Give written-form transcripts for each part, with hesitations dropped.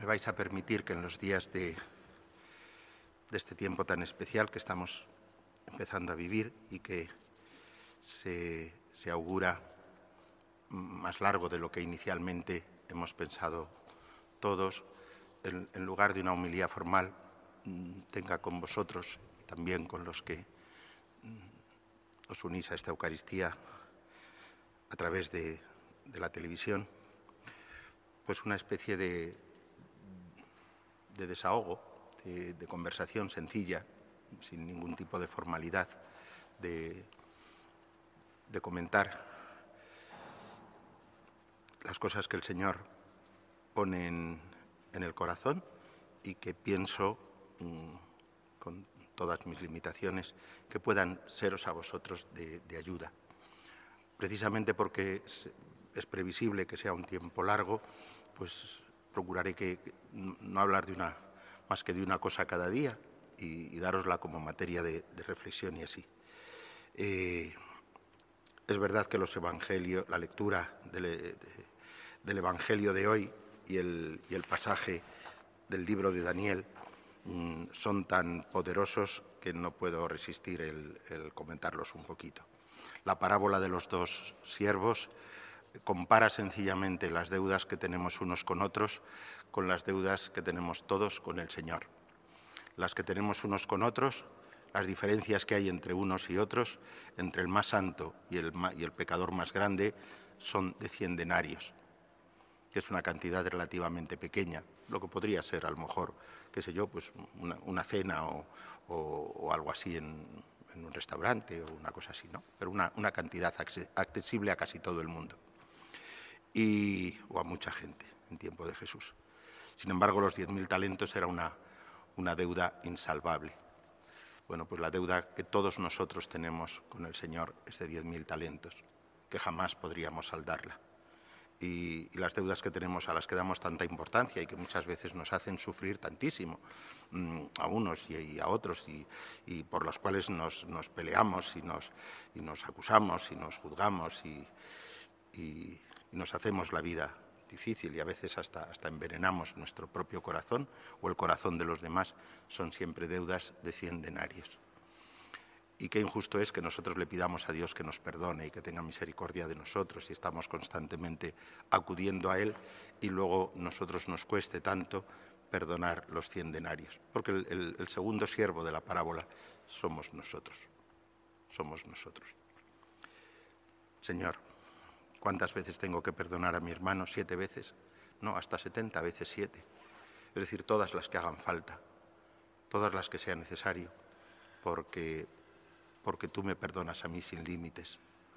me vais a permitir que en los días de este tiempo tan especial que estamos empezando a vivir y que se augura más largo de lo que inicialmente hemos pensado todos, en lugar de una homilía formal, tenga con vosotros, también con los que os unís a esta Eucaristía a través de la televisión, pues una especie de desahogo, de conversación sencilla, sin ningún tipo de formalidad, de comentar las cosas que el Señor pone en el corazón y que pienso, con todas mis limitaciones, que puedan seros a vosotros de ayuda. Precisamente porque es previsible que sea un tiempo largo, pues procuraré no hablar más que de una cosa cada día y darosla como materia de reflexión y así. Es verdad que los evangelios, la lectura del Evangelio de hoy y el pasaje del libro de Daniel son tan poderosos que no puedo resistir el comentarlos un poquito. La parábola de los dos siervos compara sencillamente las deudas que tenemos unos con otros con las deudas que tenemos todos con el Señor. Las que tenemos unos con otros, las diferencias que hay entre unos y otros, entre el más santo y el pecador más grande, son de 100 denarios, que es una cantidad relativamente pequeña, lo que podría ser a lo mejor, qué sé yo, pues una cena o algo así en un restaurante o una cosa así, ¿no? Pero una cantidad accesible a casi todo el mundo o a mucha gente en tiempo de Jesús. Sin embargo, los 10.000 talentos era una deuda insalvable. Bueno, pues la deuda que todos nosotros tenemos con el Señor es de 10.000 talentos, que jamás podríamos saldarla. Y las deudas que tenemos, a las que damos tanta importancia y que muchas veces nos hacen sufrir tantísimo a unos y a otros y por las cuales nos peleamos y nos acusamos y nos juzgamos y nos hacemos la vida difícil y a veces hasta envenenamos nuestro propio corazón o el corazón de los demás, son siempre deudas de 100 denarios. Y qué injusto es que nosotros le pidamos a Dios que nos perdone y que tenga misericordia de nosotros y estamos constantemente acudiendo a Él y luego nosotros nos cueste tanto perdonar los 100 denarios. Porque el segundo siervo de la parábola somos nosotros. Somos nosotros. Señor, ¿cuántas veces tengo que perdonar a mi hermano? ¿7 veces? No, hasta 70 veces 7. Es decir, todas las que hagan falta, todas las que sea necesario, porque tú me perdonas a mí sin límites.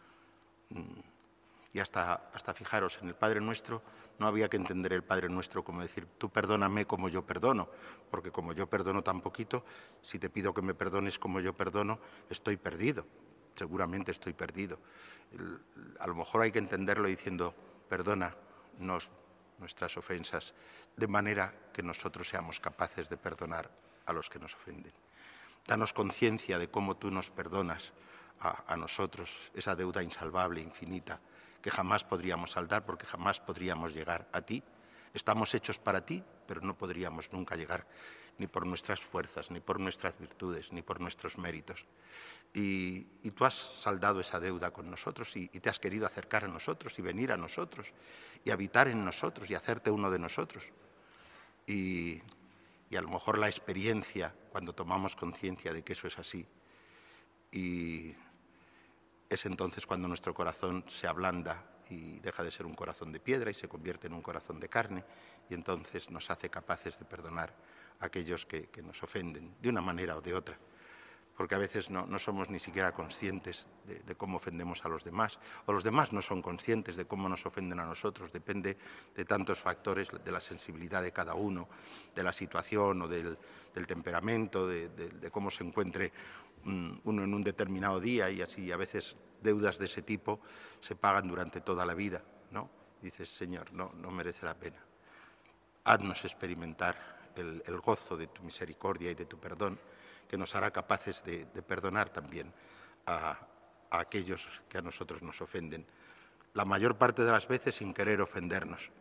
Y hasta fijaros, en el Padre Nuestro no había que entender el Padre Nuestro como decir, tú perdóname como yo perdono, porque como yo perdono tan poquito, si te pido que me perdones como yo perdono, estoy perdido, seguramente estoy perdido. A lo mejor hay que entenderlo diciendo, perdónanos nuestras ofensas, de manera que nosotros seamos capaces de perdonar a los que nos ofenden. Danos conciencia de cómo tú nos perdonas a nosotros esa deuda insalvable, infinita, que jamás podríamos saldar porque jamás podríamos llegar a ti. Estamos hechos para ti, pero no podríamos nunca llegar ni por nuestras fuerzas, ni por nuestras virtudes, ni por nuestros méritos. Y tú has saldado esa deuda con nosotros y te has querido acercar a nosotros y venir a nosotros y habitar en nosotros y hacerte uno de nosotros. Y a lo mejor la experiencia, cuando tomamos conciencia de que eso es así, y es entonces cuando nuestro corazón se ablanda y deja de ser un corazón de piedra y se convierte en un corazón de carne, y entonces nos hace capaces de perdonar a aquellos que nos ofenden, de una manera o de otra. Porque a veces no somos ni siquiera conscientes de cómo ofendemos a los demás, o los demás no son conscientes de cómo nos ofenden a nosotros, depende de tantos factores, de la sensibilidad de cada uno, de la situación o del temperamento, de cómo se encuentre uno en un determinado día, y así a veces deudas de ese tipo se pagan durante toda la vida, ¿no? Dices, Señor, no merece la pena. Haznos experimentar el gozo de tu misericordia y de tu perdón, que nos hará capaces de perdonar también a aquellos que a nosotros nos ofenden. La mayor parte de las veces sin querer ofendernos,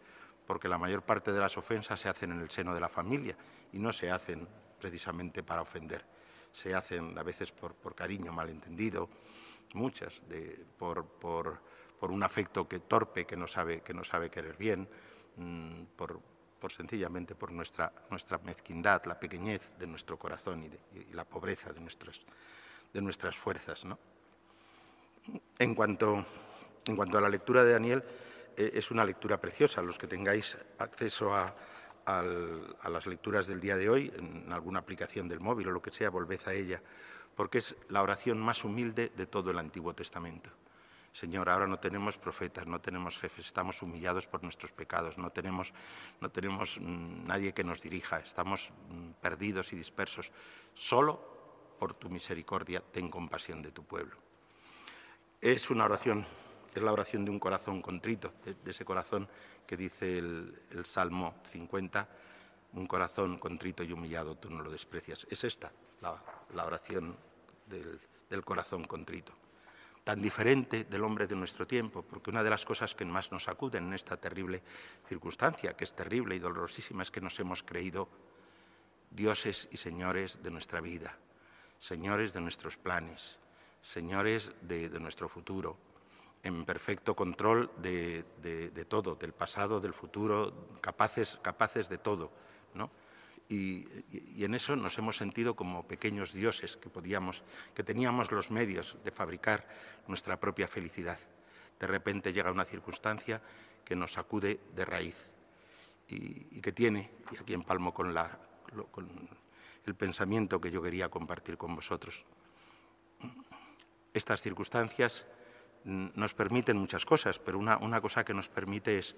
porque la mayor parte de las ofensas se hacen en el seno de la familia y no se hacen precisamente para ofender. Se hacen a veces por cariño malentendido, muchas por un afecto torpe que no sabe querer bien, sencillamente por nuestra mezquindad, la pequeñez de nuestro corazón y la pobreza de nuestras fuerzas, ¿no? En cuanto a la lectura de Daniel, es una lectura preciosa. Los que tengáis acceso a las lecturas del día de hoy, en alguna aplicación del móvil o lo que sea, volved a ella, porque es la oración más humilde de todo el Antiguo Testamento. Señor, ahora no tenemos profetas, no tenemos jefes, estamos humillados por nuestros pecados, no tenemos nadie que nos dirija, estamos perdidos y dispersos. Solo por tu misericordia ten compasión de tu pueblo. Es una oración, es la oración de un corazón contrito, de ese corazón que dice el Salmo 50, un corazón contrito y humillado, tú no lo desprecias. Es esta la oración del corazón contrito. Tan diferente del hombre de nuestro tiempo, porque una de las cosas que más nos acuden en esta terrible circunstancia, que es terrible y dolorosísima, es que nos hemos creído dioses y señores de nuestra vida, señores de nuestros planes, señores de nuestro futuro, en perfecto control de todo, del pasado, del futuro, capaces de todo, ¿no? Y en eso nos hemos sentido como pequeños dioses que teníamos los medios de fabricar nuestra propia felicidad. De repente llega una circunstancia que nos sacude de raíz y que tiene, y aquí empalmo con el pensamiento que yo quería compartir con vosotros. Estas circunstancias nos permiten muchas cosas, pero una cosa que nos permite es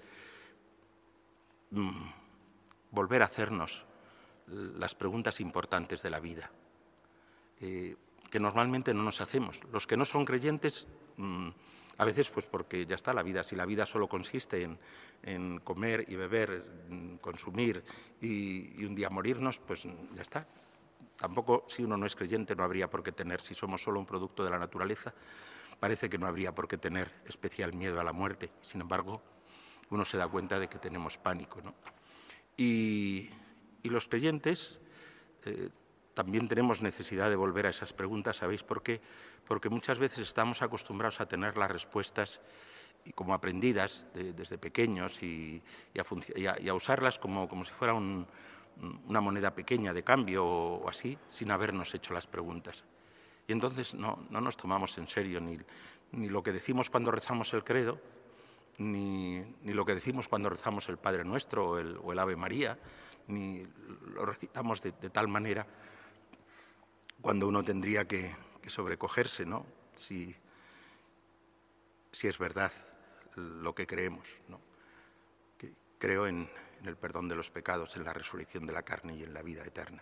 volver a hacernos las preguntas importantes de la vida, que normalmente no nos hacemos. Los que no son creyentes, a veces pues porque ya está la vida, si la vida solo consiste en comer y beber, consumir y un día morirnos, pues ya está. Tampoco, si uno no es creyente, no habría por qué tener, si somos solo un producto de la naturaleza, parece que no habría por qué tener especial miedo a la muerte. Sin embargo, uno se da cuenta de que tenemos pánico, ¿no? Y los creyentes también tenemos necesidad de volver a esas preguntas. ¿Sabéis por qué? Porque muchas veces estamos acostumbrados a tener las respuestas y como aprendidas desde pequeños y a usarlas como si fuera una moneda pequeña de cambio o así, sin habernos hecho las preguntas. Y entonces no nos tomamos en serio ni lo que decimos cuando rezamos el credo, ni lo que decimos cuando rezamos el Padre Nuestro o el Ave María, ni lo recitamos de tal manera cuando uno tendría que sobrecogerse, ¿no? Si es verdad lo que creemos, ¿no? Que creo en el perdón de los pecados, en la resurrección de la carne y en la vida eterna.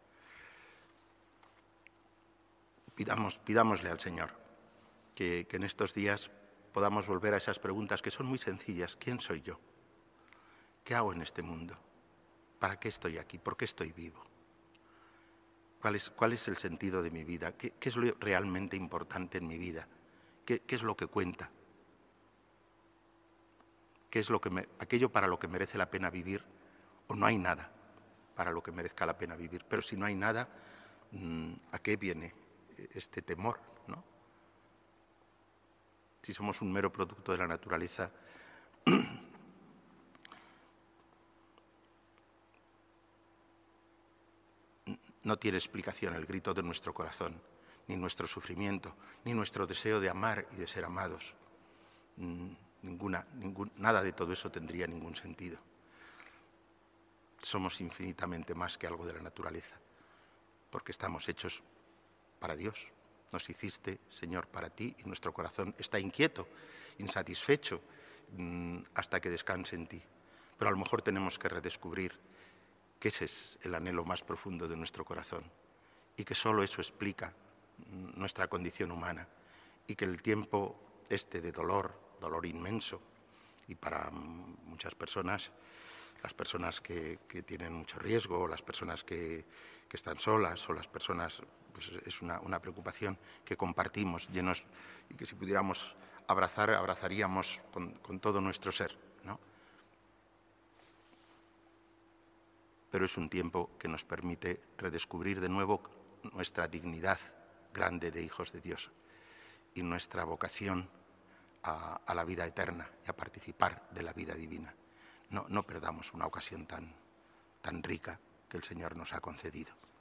Pidámosle al Señor que en estos días podamos volver a esas preguntas que son muy sencillas. ¿Quién soy yo? ¿Qué hago en este mundo? ¿Para qué estoy aquí? ¿Por qué estoy vivo? ¿Cuál es el sentido de mi vida? ¿Qué es lo realmente importante en mi vida? ¿Qué es lo que cuenta? ¿Qué es aquello para lo que merece la pena vivir? ¿O no hay nada para lo que merezca la pena vivir? Pero si no hay nada, ¿a qué viene este temor, ¿no? Si somos un mero producto de la naturaleza, no tiene explicación el grito de nuestro corazón, ni nuestro sufrimiento, ni nuestro deseo de amar y de ser amados. Nada de todo eso tendría ningún sentido. Somos infinitamente más que algo de la naturaleza, porque estamos hechos para Dios. Nos hiciste, Señor, para ti, y nuestro corazón está inquieto, insatisfecho, hasta que descanse en ti. Pero a lo mejor tenemos que redescubrir que ese es el anhelo más profundo de nuestro corazón y que solo eso explica nuestra condición humana y que el tiempo de dolor inmenso, y para muchas personas, las personas que tienen mucho riesgo, o las personas que están solas, o las personas, pues es una preocupación que compartimos llenos y que si pudiéramos abrazaríamos con todo nuestro ser, ¿no? pero es un tiempo que nos permite redescubrir de nuevo nuestra dignidad grande de hijos de Dios y nuestra vocación a la vida eterna y a participar de la vida divina. No perdamos una ocasión tan rica que el Señor nos ha concedido.